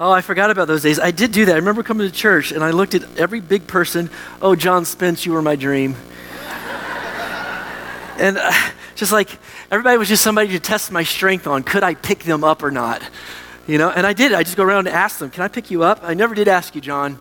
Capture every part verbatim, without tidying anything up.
Oh, I forgot about those days. I did do that. I remember coming to church and I looked at every big person. Oh, John Spence, you were my dream. And uh, just like everybody was just somebody to test my strength on. Could I pick them up or not? You know, and I did. I just go around and ask them, can I pick you up? I never did ask you, John.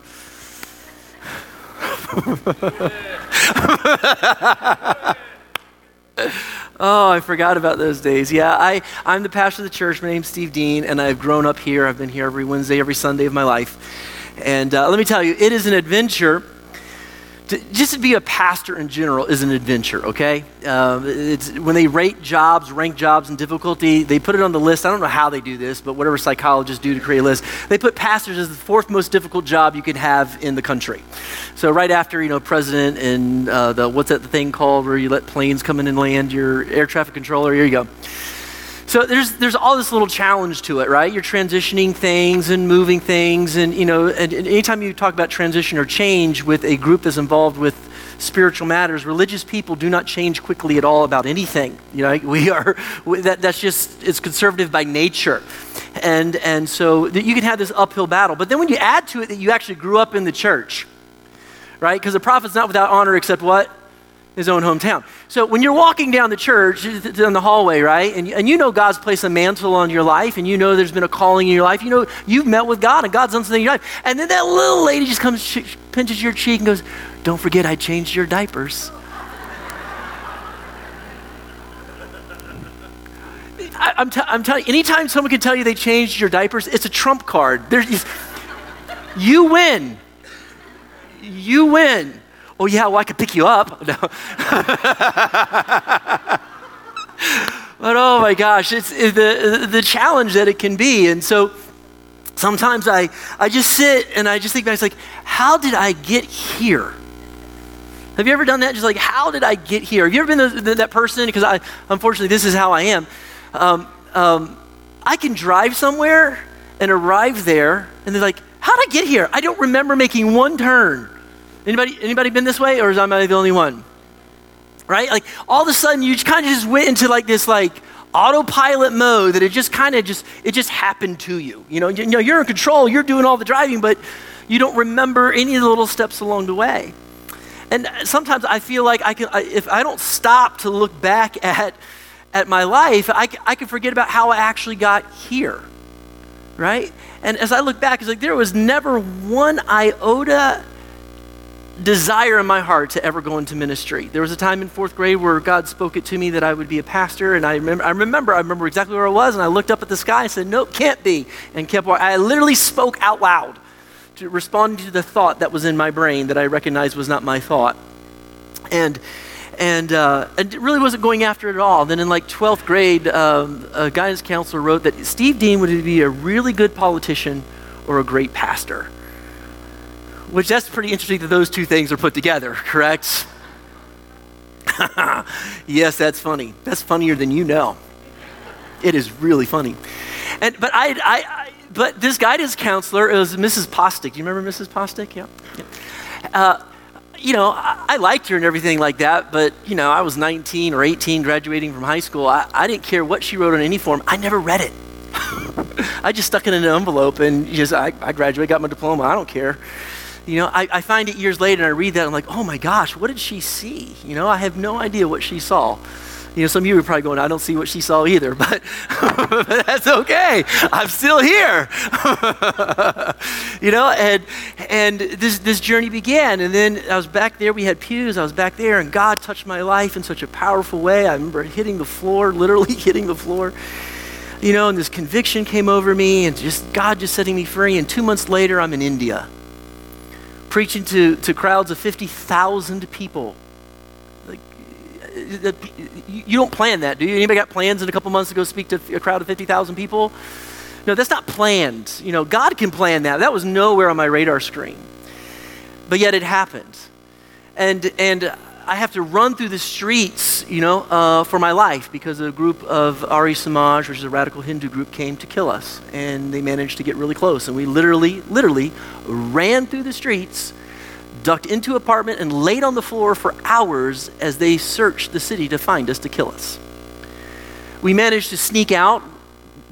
Oh, I forgot about those days. Yeah, I, I'm the pastor of the church. My name's Steve Dean, and I've grown up here. I've been here every Wednesday, every Sunday of my life. And uh, let me tell you, it is an adventure. To, just to be a pastor in general is an adventure, okay? Uh, it's, when they rate jobs, rank jobs in difficulty, they put it on the list. I don't know how they do this, but whatever psychologists do to create a list, they put pastors as the fourth most difficult job you can have in the country. So right after, you know, president and uh, the, what's that thing called where you let planes come in and land, your air traffic controller, here you go. So there's there's all this little challenge to it, right? You're transitioning things and moving things, and you know, and, and anytime you talk about transition or change with a group that's involved with spiritual matters, religious people do not change quickly at all about anything. You know, we are we, that that's just it's conservative by nature, and and so that you can have this uphill battle. But then when you add to it that you actually grew up in the church, right? Because the prophet's not without honor except what? His own hometown. So when you're walking down the church, down the hallway, right, and, and you know God's placed a mantle on your life, and you know there's been a calling in your life, you know you've met with God, and God's done something in your life, and then that little lady just comes, sh- pinches your cheek and goes, don't forget I changed your diapers. I, I'm, t- I'm telling you, anytime someone can tell you they changed your diapers, it's a trump card. There's, you win. You win. Oh yeah, well I could pick you up. No. But oh my gosh, it's it, the the challenge that it can be. And so sometimes I, I just sit and I just think back, it's like, how did I get here? Have you ever done that? Just like, how did I get here? Have you ever been the, the, that person? Because I, unfortunately, this is how I am. Um, um, I can drive somewhere and arrive there and they're like, how did I get here? I don't remember making one turn. Anybody, anybody been this way, or is am I the only one? Right? Like all of a sudden, you kind of just went into like this like autopilot mode that it just kind of just it just happened to you. You know, you, you know, you're in control, you're doing all the driving, but you don't remember any of the little steps along the way. And sometimes I feel like I can, I, if I don't stop to look back at at my life, I, I can forget about how I actually got here. Right? And as I look back, it's like there was never one iota desire in my heart to ever go into ministry. There was a time in fourth grade where God spoke it to me that I would be a pastor, and I remember, I remember, I remember exactly where I was, and I looked up at the sky and said, "Nope, can't be," and kept walking. I literally spoke out loud to respond to the thought that was in my brain that I recognized was not my thought, and and uh, and it really wasn't going after it at all. Then in like twelfth grade, um, a guidance counselor wrote that Steve Dean would be a really good politician or a great pastor. Which that's pretty interesting that those two things are put together, correct? Yes, that's funny. That's funnier than you know. It is really funny. And but I, I, I but this guidance counselor, it was Missus Postic. Do you remember Missus Postic? Yeah. yeah. Uh, you know, I, I liked her and everything like that, but you know, I was nineteen or eighteen, graduating from high school. I, I didn't care what she wrote on any form. I never read it. I just stuck it in an envelope and just I, I graduated, got my diploma. I don't care. You know, I, I find it years later and I read that, I'm like, oh my gosh, what did she see? You know, I have no idea what she saw. You know, some of you are probably going, I don't see what she saw either, but, but that's okay. I'm still here. You know, and and this this journey began, and then I was back there, we had pews, I was back there, and God touched my life in such a powerful way. I remember hitting the floor, literally hitting the floor. You know, and this conviction came over me, and just God just setting me free, and two months later, I'm in India, preaching to, to crowds of fifty thousand people. Like, you don't plan that, do you? Anybody got plans in a couple months to go speak to a crowd of fifty thousand people? No, that's not planned. You know, God can plan that. That was nowhere on my radar screen. But yet it happened. And and I have to run through the streets, you know, uh, for my life because a group of Arya Samaj, which is a radical Hindu group, came to kill us. And they managed to get really close. And we literally, literally ran through the streets, ducked into an apartment, and laid on the floor for hours as they searched the city to find us, to kill us. We managed to sneak out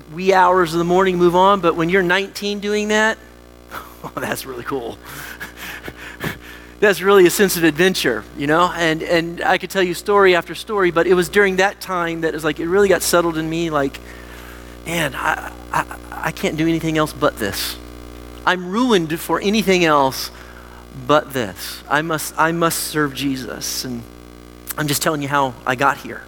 wee hours of the morning, move on. But when you're nineteen doing that, oh, that's really cool. That's really a sense of adventure, you know? And and I could tell you story after story, but it was during that time that it was like, it really got settled in me, like, man, I, I, I can't do anything else but this. I'm ruined for anything else but this. I must, I must serve Jesus. And I'm just telling you how I got here.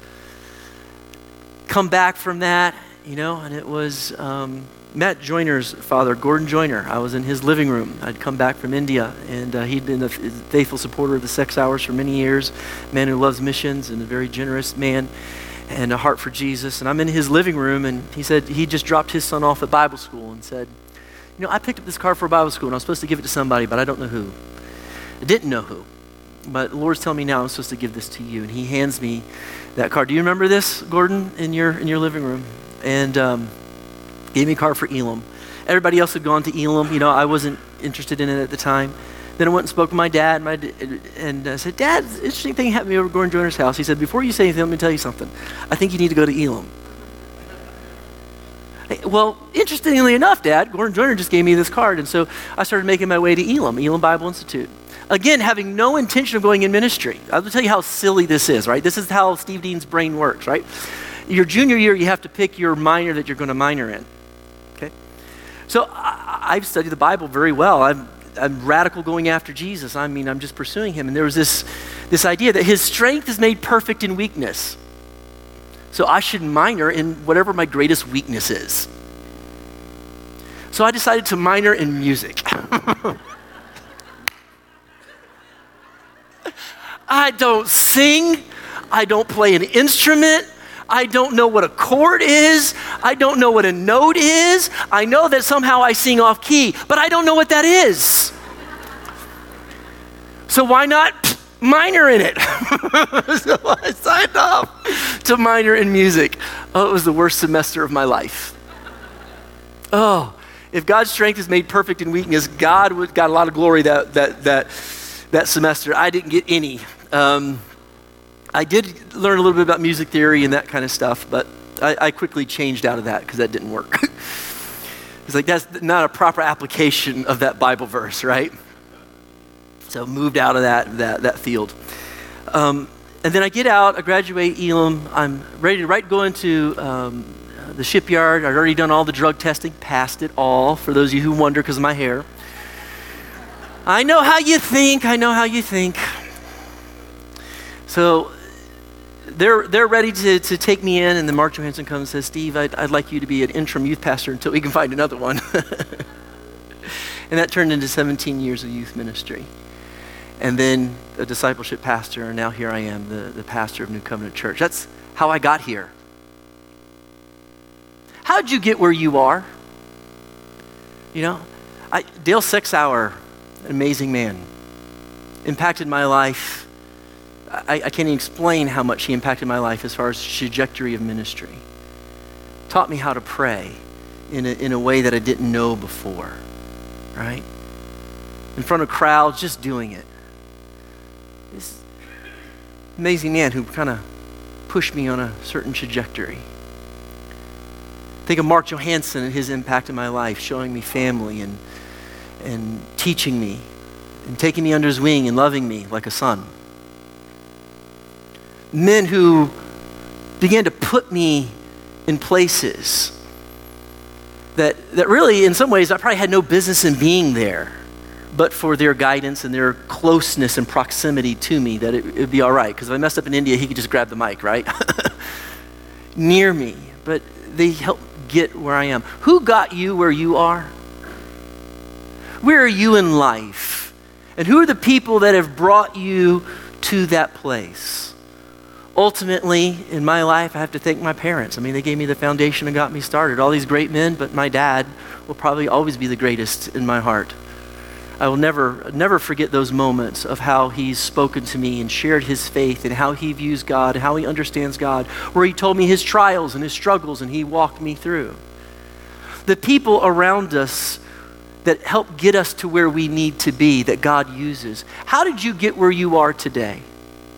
Come back from that, you know, and it was um, Matt Joyner's father, Gordon Joyner. I was in his living room. I'd come back from India, and uh, he'd been a faithful supporter of the Sex Hours for many years, a man who loves missions and a very generous man and a heart for Jesus. And I'm in his living room, and he said he just dropped his son off at Bible school and said, you know, I picked up this card for Bible school, and I was supposed to give it to somebody, but I don't know who. I didn't know who. But the Lord's telling me now I'm supposed to give this to you. And he hands me that card. Do you remember this, Gordon, in your in your living room? And um, gave me a card for Elam. Everybody else had gone to Elam. You know, I wasn't interested in it at the time. Then I went and spoke to my dad, and, my, and I said, Dad, interesting thing happened to me over at Gordon Joyner's house. He said, before you say anything, let me tell you something. I think you need to go to Elam. Well, interestingly enough, Dad, Gordon Joyner just gave me this card, and so I started making my way to Elam, Elam Bible Institute. Again, having no intention of going in ministry. I'll tell you how silly this is, right? This is how Steve Dean's brain works, right? Your junior year, you have to pick your minor that you're going to minor in, okay? So I, I've studied the Bible very well. I'm, I'm radical going after Jesus. I mean, I'm just pursuing him. And there was this, this idea that his strength is made perfect in weakness. So I should minor in whatever my greatest weakness is. So I decided to minor in music. I don't sing. I don't play an instrument. I don't know what a chord is. I don't know what a note is. I know that somehow I sing off key, but I don't know what that is. So why not minor in it? So I signed up to minor in music. Oh, it was the worst semester of my life. Oh, if God's strength is made perfect in weakness, God would, got a lot of glory that that that that semester. I didn't get any. Um, I did learn a little bit about music theory and that kind of stuff, but I, I quickly changed out of that because that didn't work. It's like, that's not a proper application of that Bible verse, right? So moved out of that that, that field. Um, and then I get out, I graduate Elam, I'm ready to right go into um, the shipyard. I'd already done all the drug testing, passed it all, for those of you who wonder because of my hair. I know how you think, I know how you think. So they're they're ready to, to take me in, and then Mark Johansson comes and says, Steve, I'd, I'd like you to be an interim youth pastor until we can find another one. And that turned into seventeen years of youth ministry. And then a discipleship pastor, and now here I am, the, the pastor of New Covenant Church. That's how I got here. How'd you get where you are? You know, I, Dale Sexauer, an amazing man, impacted my life. I, I can't even explain how much he impacted my life as far as trajectory of ministry. Taught me how to pray in a, in a way that I didn't know before, right? In front of crowds, just doing it. This amazing man who kind of pushed me on a certain trajectory. Think of Mark Johansson and his impact in my life, showing me family and and teaching me and taking me under his wing and loving me like a son. Men who began to put me in places that that really, in some ways, I probably had no business in being there, but for their guidance and their closeness and proximity to me, that it would be all right. Because if I messed up in India, he could just grab the mic, right? Near me. But they helped get where I am. Who got you where you are? Where are you in life? And who are the people that have brought you to that place? Ultimately, in my life, I have to thank my parents. I mean, they gave me the foundation and got me started. All these great men, but my dad will probably always be the greatest in my heart. I will never, never forget those moments of how he's spoken to me and shared his faith and how he views God and how he understands God, where he told me his trials and his struggles and he walked me through. The people around us that help get us to where we need to be, that God uses. How did you get where you are today?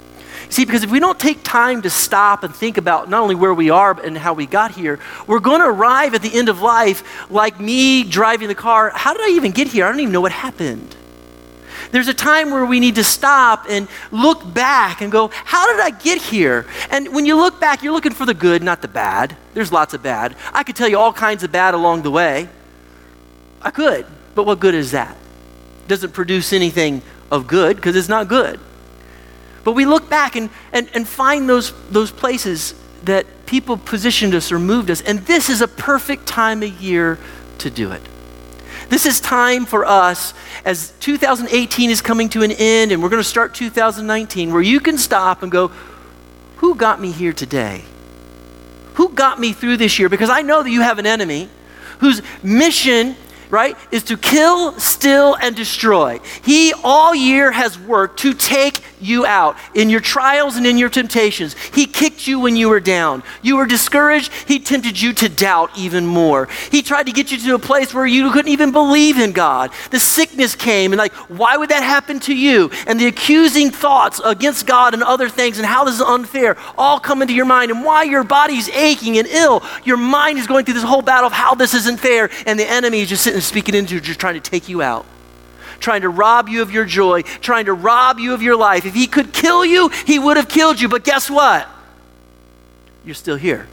See, because if we don't take time to stop and think about not only where we are and how we got here, we're going to arrive at the end of life like me driving the car. How did I even get here? I don't even know what happened. There's a time where we need to stop and look back and go, how did I get here? And when you look back, you're looking for the good, not the bad. There's lots of bad. I could tell you all kinds of bad along the way. I could, but what good is that? It doesn't produce anything of good because it's not good. But we look back and, and, and find those, those places that people positioned us or moved us, and this is a perfect time of year to do it. This is time for us, as two thousand eighteen is coming to an end and we're going to start two thousand nineteen, where you can stop and go, who got me here today? Who got me through this year? Because I know that you have an enemy whose mission, right, is to kill, steal, and destroy. He all year has worked to take you out in your trials and in your temptations. He kicked you when you were down. You were discouraged. He tempted you to doubt even more. He tried to get you to a place where you couldn't even believe in God. The sickness came and like, why would that happen to you? And the accusing thoughts against God and other things and how this is unfair all come into your mind, and why your body's aching and ill. Your mind is going through this whole battle of how this isn't fair, and the enemy is just sitting and speaking into you, just trying to take you out, trying to rob you of your joy, trying to rob you of your life. If he could kill you, he would have killed you. But guess what? You're still here.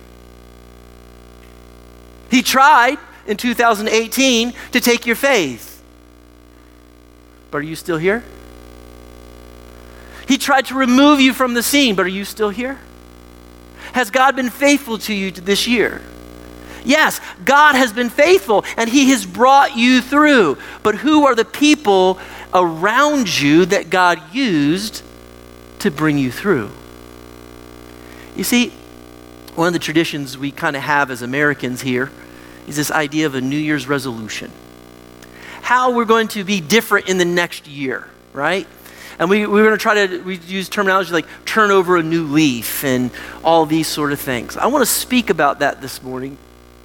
He tried in two thousand eighteen to take your faith. But are you still here? He tried to remove you from the scene, but are you still here? Has God been faithful to you this year? Yes, God has been faithful and he has brought you through. But who are the people around you that God used to bring you through? You see, one of the traditions we kind of have as Americans here is this idea of a New Year's resolution. How we're going to be different in the next year, right? And we, we're going to try to we use terminology like turn over a new leaf and all these sort of things. I want to speak about that this morning.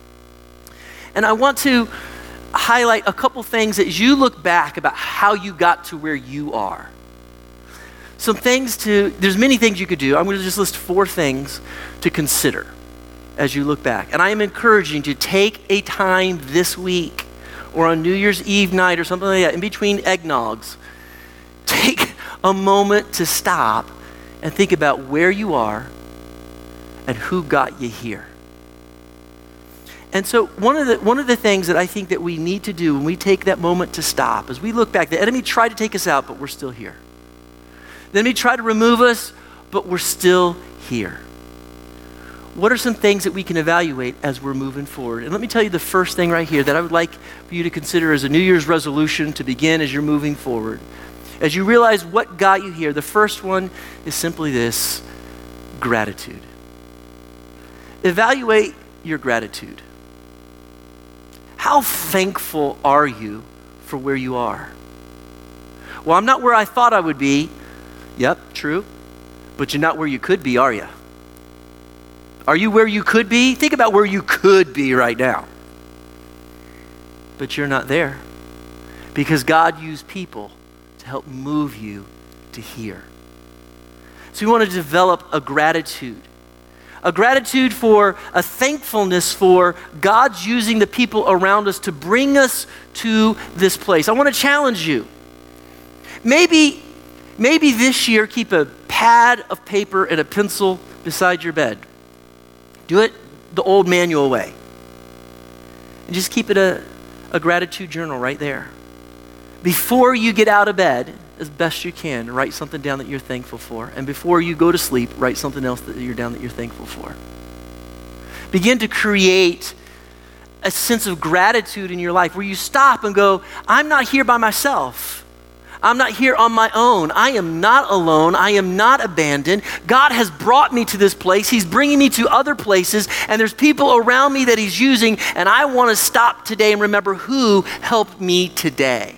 And I want to highlight a couple things as you look back about how you got to where you are. Some things to, there's many things you could do. I'm going to just list four things to consider as you look back. And I am encouraging you to take a time this week or on New Year's Eve night or something like that, in between eggnogs, take a moment to stop and think about where you are and who got you here. And so one of the one of the things that I think that we need to do when we take that moment to stop is we look back. The enemy tried to take us out, but we're still here. The enemy tried to remove us, but we're still here. What are some things that we can evaluate as we're moving forward? And let me tell you the first thing right here that I would like for you to consider as a New Year's resolution to begin as you're moving forward. As you realize what got you here, the first one is simply this: gratitude. Evaluate your gratitude. How thankful are you for where you are? Well, I'm not where I thought I would be. Yep, true. But you're not where you could be, are you? Are you where you could be? Think about where you could be right now. But you're not there because God used people to help move you to here. So we want to develop a gratitude. A gratitude for, a thankfulness for God's using the people around us to bring us to this place. I want to challenge you. Maybe, maybe this year keep a pad of paper and a pencil beside your bed. Do it the old manual way. And just keep it a, a gratitude journal right there. Before you get out of bed, as best you can, write something down that you're thankful for. And before you go to sleep, write something else that you're down that you're thankful for. Begin to create a sense of gratitude in your life where you stop and go, I'm not here by myself. I'm not here on my own. I am not alone. I am not abandoned. God has brought me to this place. He's bringing me to other places, and there's people around me that he's using, and I want to stop today and remember who helped me today.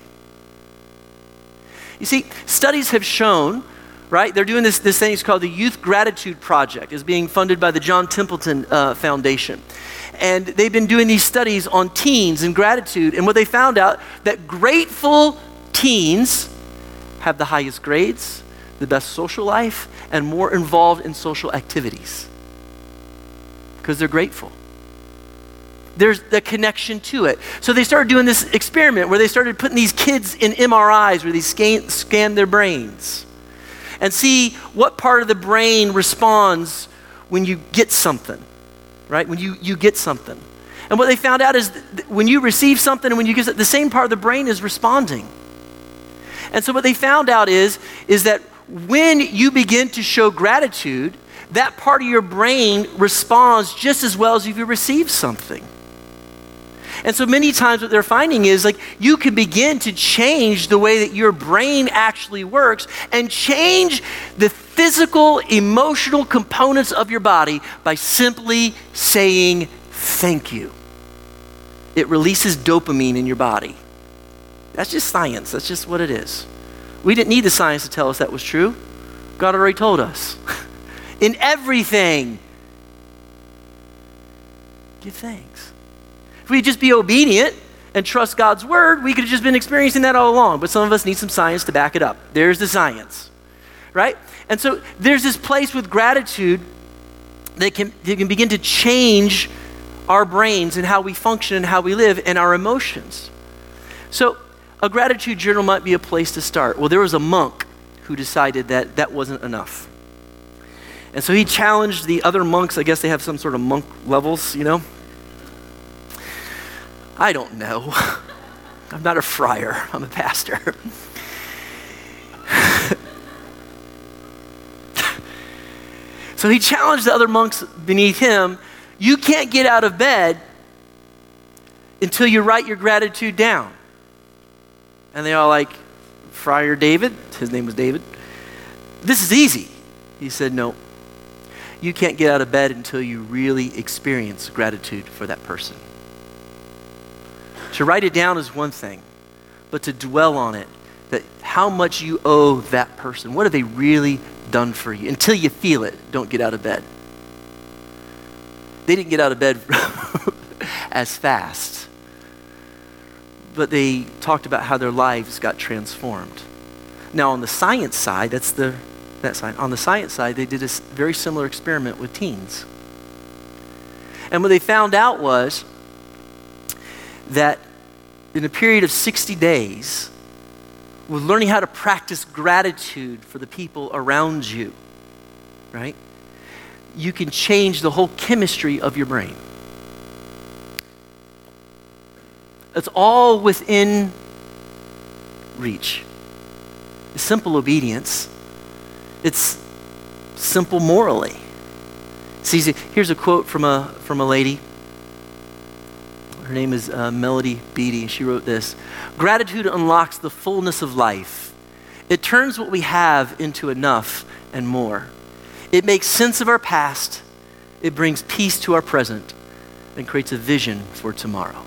You see, studies have shown, right? They're doing this, this thing, it's called the Youth Gratitude Project. It's being funded by the John Templeton uh, Foundation. And they've been doing these studies on teens and gratitude. And what they found out, that grateful teens have the highest grades, the best social life and more involved in social activities because they're grateful. There's the connection to it. So they started doing this experiment where they started putting these kids in M R Is where they scan, scan their brains and see what part of the brain responds when you get something, right? When you, you get something. And what they found out is that when you receive something and when you give it, the same part of the brain is responding. And so what they found out is, is that when you begin to show gratitude, that part of your brain responds just as well as if you receive something. And so many times what they're finding is like you can begin to change the way that your brain actually works and change the physical, emotional components of your body by simply saying thank you. It releases dopamine in your body. That's just science. That's just what it is. We didn't need the science to tell us that was true. God already told us. In everything, give thanks. If we just be obedient and trust God's word, we could have just been experiencing that all along. But some of us need some science to back it up. There's the science, right? And so there's this place with gratitude that can, that can begin to change our brains and how we function and how we live and our emotions. So a gratitude journal might be a place to start. Well, there was a monk who decided that that wasn't enough. And so he challenged the other monks. I guess they have some sort of monk levels, you know? I don't know. I'm not a friar. I'm a pastor. So he challenged the other monks beneath him. You can't get out of bed until you write your gratitude down. And they all like, Friar David, his name was David, this is easy. He said, no, you can't get out of bed until you really experience gratitude for that person. To write it down is one thing, but to dwell on it, that how much you owe that person, what have they really done for you? Until you feel it, don't get out of bed. They didn't get out of bed as fast, but they talked about how their lives got transformed. Now on the science side, that's the that side. On the science side, they did a very similar experiment with teens. And what they found out was that in a period of sixty days, with learning how to practice gratitude for the people around you, right? You can change the whole chemistry of your brain. It's all within reach. It's simple obedience. It's simple morally. It's easy. Here's a quote from a from a lady. Her name is uh, Melody Beattie. She wrote this: "Gratitude unlocks the fullness of life. It turns what we have into enough and more. It makes sense of our past. It brings peace to our present and creates a vision for tomorrow."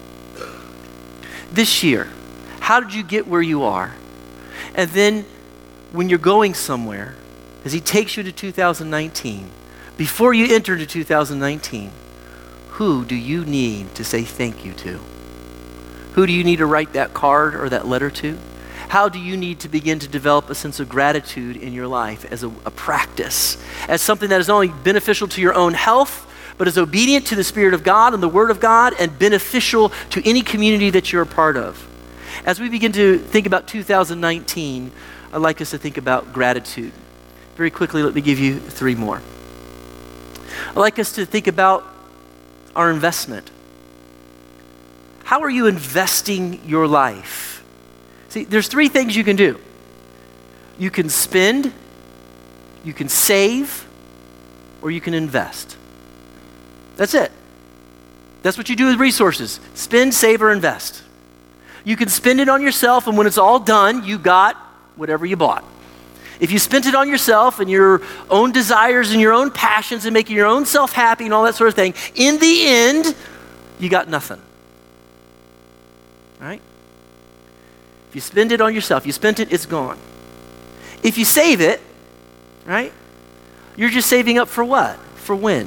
This year, how did you get where you are? And then when you're going somewhere, as he takes you to two thousand nineteen, before you enter into two thousand nineteen, who do you need to say thank you to? Who do you need to write that card or that letter to? How do you need to begin to develop a sense of gratitude in your life as a, a practice, as something that is not only beneficial to your own health, but is obedient to the Spirit of God and the Word of God and beneficial to any community that you're a part of? As we begin to think about two thousand nineteen, I'd like us to think about gratitude. Very quickly, let me give you three more. I'd like us to think about our investment. How are you investing your life? See, there's three things you can do. You can spend, you can save, or you can invest. That's it. That's what you do with resources. Spend, save, or invest. You can spend it on yourself, and when it's all done, you got whatever you bought. If you spent it on yourself and your own desires and your own passions and making your own self happy and all that sort of thing, in the end, you got nothing. Right? If you spend it on yourself, you spent it, it's gone. If you save it, right, you're just saving up for what? For when?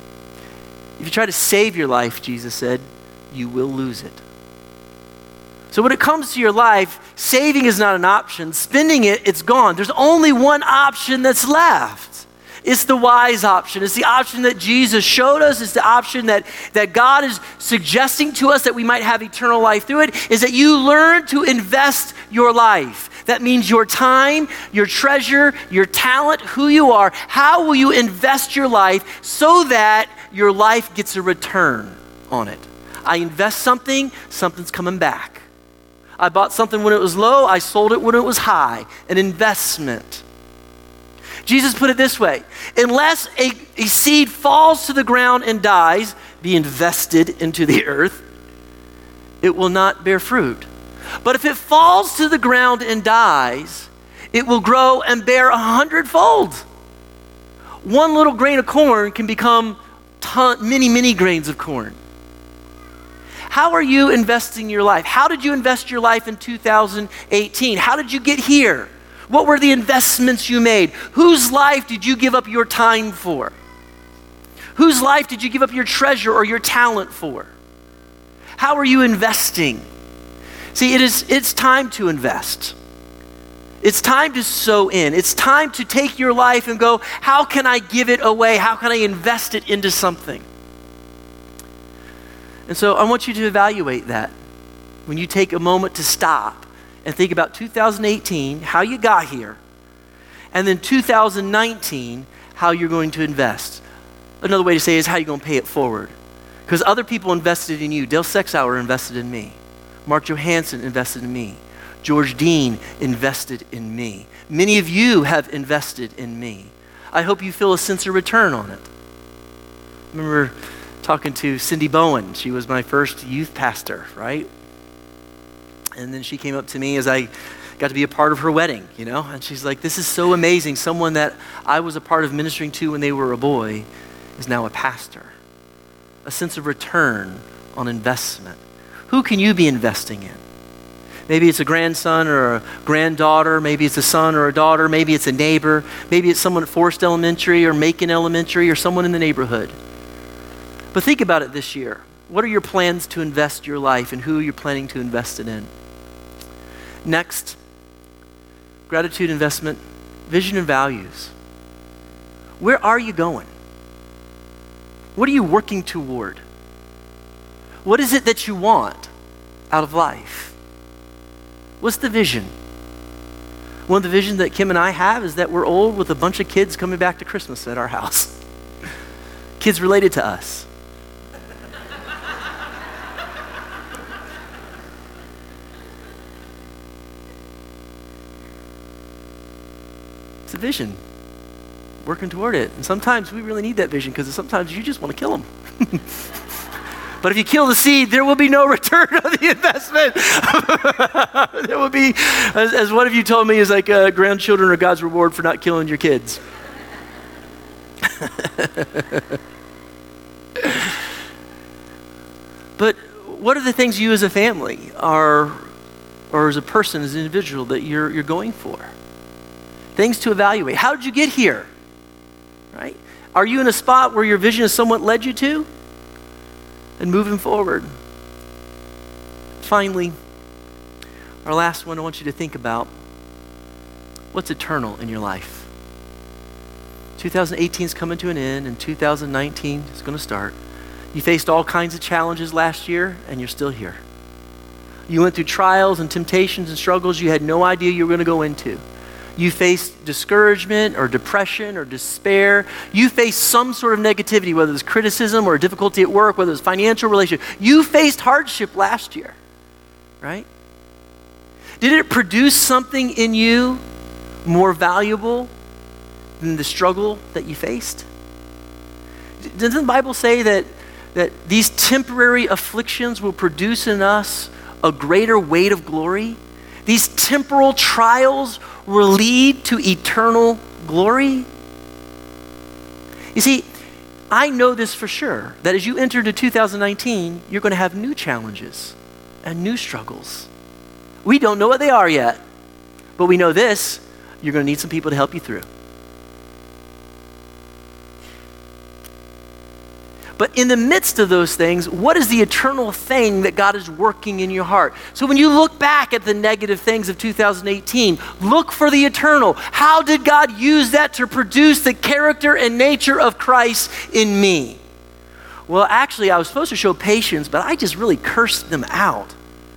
If you try to save your life, Jesus said, you will lose it. So when it comes to your life, saving is not an option. Spending it, it's gone. There's only one option that's left. It's the wise option. It's the option that Jesus showed us. It's the option that, that God is suggesting to us that we might have eternal life through it, is that you learn to invest your life. That means your time, your treasure, your talent, who you are. How will you invest your life so that your life gets a return on it? I invest something, something's coming back. I bought something when it was low, I sold it when it was high. An investment. Jesus put it this way: unless a, a seed falls to the ground and dies, be invested into the earth, it will not bear fruit. But if it falls to the ground and dies, it will grow and bear a hundredfold. One little grain of corn can become ton, many, many grains of corn. How are you investing your life? How did you invest your life in two thousand eighteen? How did you get here? What were the investments you made? Whose life did you give up your time for? Whose life did you give up your treasure or your talent for? How are you investing? See, it is, it's time to invest. It's time to sow in. It's time to take your life and go, how can I give it away? How can I invest it into something? And so I want you to evaluate that when you take a moment to stop and think about two thousand eighteen, how you got here, and then two thousand nineteen, how you're going to invest. Another way to say it is how you're going to pay it forward. Because other people invested in you. Dale Sexauer invested in me. Mark Johansson invested in me. George Dean invested in me. Many of you have invested in me. I hope you feel a sense of return on it. I remember talking to Cindy Bowen. She was my first youth pastor, right? And then she came up to me as I got to be a part of her wedding, you know? And she's like, this is so amazing. Someone that I was a part of ministering to when they were a boy is now a pastor. A sense of return on investment. Who can you be investing in? Maybe it's a grandson or a granddaughter. Maybe it's a son or a daughter. Maybe it's a neighbor. Maybe it's someone at Forest Elementary or Macon Elementary or someone in the neighborhood. But think about it this year. What are your plans to invest your life, and who you're planning to invest it in? Next, gratitude, investment, vision and values. Where are you going? What are you working toward? What is it that you want out of life? What's the vision? One of the visions that Kim and I have is that we're old with a bunch of kids coming back to Christmas at our house. Kids related to us. It's a vision. Working toward it. And sometimes we really need that vision because sometimes you just want to kill them. But if you kill the seed, there will be no return on the investment. There will be, as, as one of you told me, is like uh, grandchildren are God's reward for not killing your kids. But what are the things you as a family are, or as a person, as an individual, that you're you're going for? Things to evaluate. How did you get here? Right? Are you in a spot where your vision is somewhat led you to? And moving forward. Finally, our last one I want you to think about. What's eternal in your life? twenty eighteen is coming to an end, and two thousand nineteen is going to start. You faced all kinds of challenges last year, and you're still here. You went through trials and temptations and struggles you had no idea you were going to go into. You faced discouragement or depression or despair. You faced some sort of negativity, whether it's criticism or difficulty at work, whether it's financial relationship. You faced hardship last year, right? Did it produce something in you more valuable than the struggle that you faced? Doesn't the Bible say that, that these temporary afflictions will produce in us a greater weight of glory? These temporal trials will lead to eternal glory? You see, I know this for sure, that as you enter into two thousand nineteen, you're going to have new challenges and new struggles. We don't know what they are yet, but we know this: you're going to need some people to help you through. But in the midst of those things, what is the eternal thing that God is working in your heart? So when you look back at the negative things of two thousand eighteen, look for the eternal. How did God use that to produce the character and nature of Christ in me? Well, actually, I was supposed to show patience, but I just really cursed them out.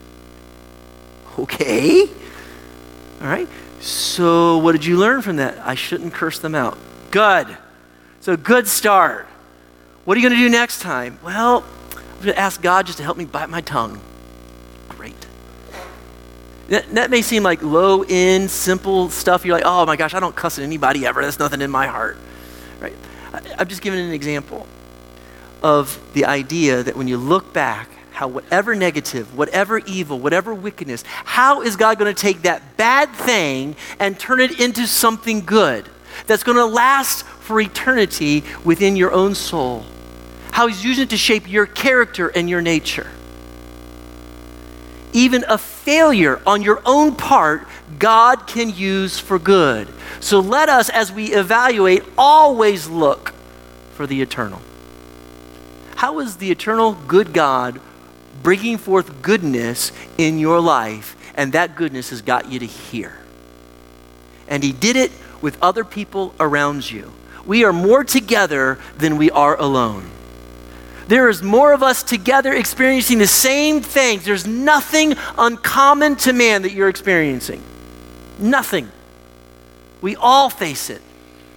Okay. All right. So what did you learn from that? I shouldn't curse them out. Good. So good start. What are you going to do next time? Well, I'm going to ask God just to help me bite my tongue. Great. That, that may seem like low-end, simple stuff. You're like, oh my gosh, I don't cuss at anybody ever. That's nothing in my heart. Right? I, I'm just giving an example of the idea that when you look back, how whatever negative, whatever evil, whatever wickedness, how is God going to take that bad thing and turn it into something good that's going to last for eternity within your own soul? How he's using it to shape your character and your nature. Even a failure on your own part, God can use for good. So let us, as we evaluate, always look for the eternal. How is the eternal good God bringing forth goodness in your life, and that goodness has got you to here? And he did it with other people around you. We are more together than we are alone. There is more of us together experiencing the same things. There's nothing uncommon to man that you're experiencing. Nothing. We all face it.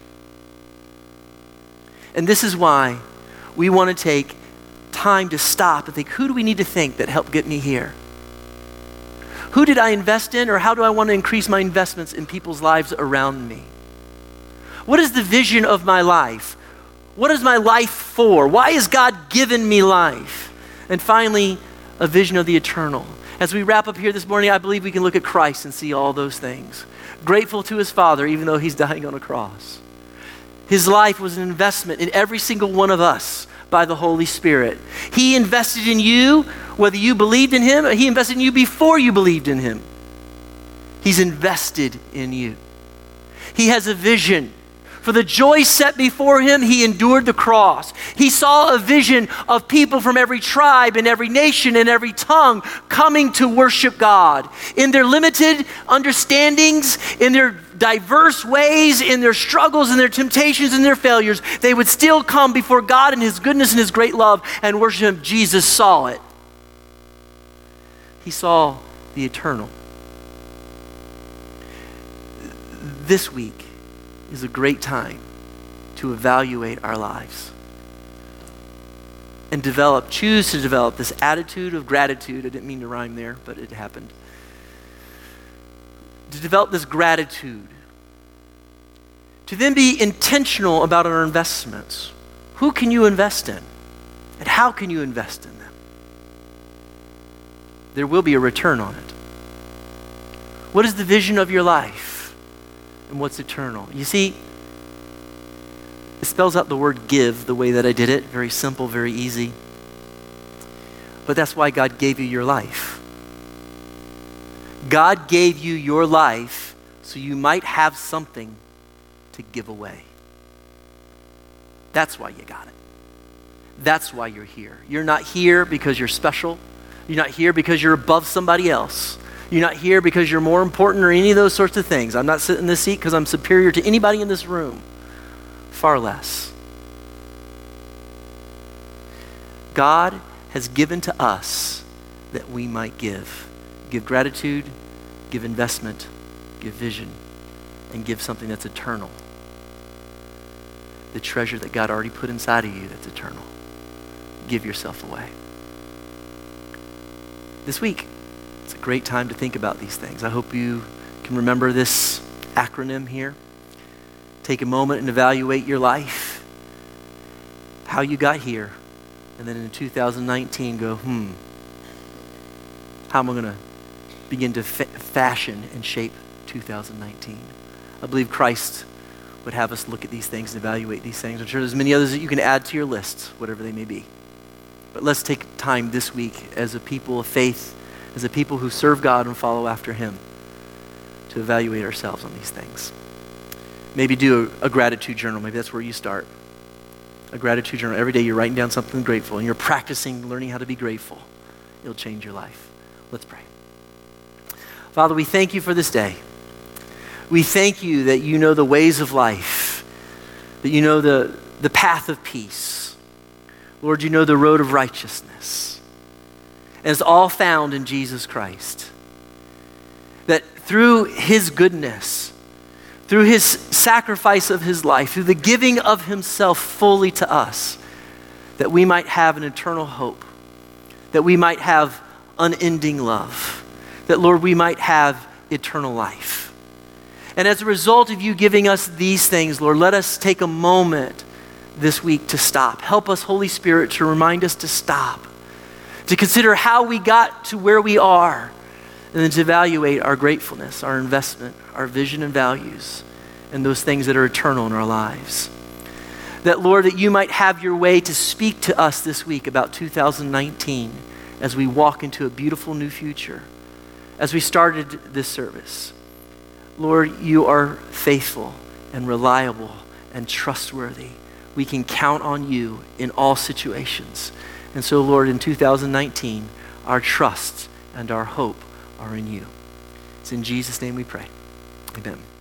And this is why we want to take time to stop and think, who do we need to think that helped get me here? Who did I invest in, or how do I want to increase my investments in people's lives around me? What is the vision of my life? What is my life for? Why has God given me life? And finally, a vision of the eternal. As we wrap up here this morning, I believe we can look at Christ and see all those things. Grateful to his Father, even though he's dying on a cross. His life was an investment in every single one of us by the Holy Spirit. He invested in you, whether you believed in him, or he invested in you before you believed in him. He's invested in you. He has a vision. For the joy set before him, he endured the cross. He saw a vision of people from every tribe and every nation and every tongue coming to worship God. In their limited understandings, in their diverse ways, in their struggles and their temptations and their failures, they would still come before God in his goodness and his great love and worship him. Jesus saw it. He saw the eternal. This week is a great time to evaluate our lives and develop, choose to develop this attitude of gratitude. I didn't mean to rhyme there, but it happened. To develop this gratitude. To then be intentional about our investments. Who can you invest in? And how can you invest in them? There will be a return on it. What is the vision of your life? And what's eternal? You see, it spells out the word give the way that I did it. Very simple, very easy. But that's why God gave you your life. God gave you your life so you might have something to give away. That's why you got it. That's why you're here. You're not here because you're special. You're not here because you're above somebody else. You're not here because you're more important or any of those sorts of things. I'm not sitting in this seat because I'm superior to anybody in this room. Far less. God has given to us that we might give. Give gratitude, give investment, give vision, and give something that's eternal. The treasure that God already put inside of you that's eternal. Give yourself away. This week, it's a great time to think about these things. I hope you can remember this acronym here. Take a moment and evaluate your life, how you got here, and then in two thousand nineteen go, hmm, how am I going to begin to fa- fashion and shape two thousand nineteen? I believe Christ would have us look at these things and evaluate these things. I'm sure there's many others that you can add to your list, whatever they may be. But let's take time this week as a people of faith, as a people who serve God and follow after him, to evaluate ourselves on these things. Maybe do a, a gratitude journal. Maybe that's where you start. a gratitude journal. Every day you're writing down something grateful and you're practicing learning how to be grateful. It'll change your life. Let's pray. Father, we thank you for this day. We thank you that you know the ways of life, that you know the, the path of peace. Lord, you know the road of righteousness. And it's all found in Jesus Christ. That through his goodness, through his sacrifice of his life, through the giving of himself fully to us, that we might have an eternal hope, that we might have unending love, that, Lord, we might have eternal life. And as a result of you giving us these things, Lord, let us take a moment this week to stop. Help us, Holy Spirit, to remind us to stop, to consider how we got to where we are, and then to evaluate our gratefulness, our investment, our vision and values, and those things that are eternal in our lives. That, Lord, that you might have your way to speak to us this week about two thousand nineteen as we walk into a beautiful new future. As we started this service, Lord, you are faithful and reliable and trustworthy. We can count on you in all situations. And so, Lord, in two thousand nineteen, our trust and our hope are in you. It's in Jesus' name we pray. Amen.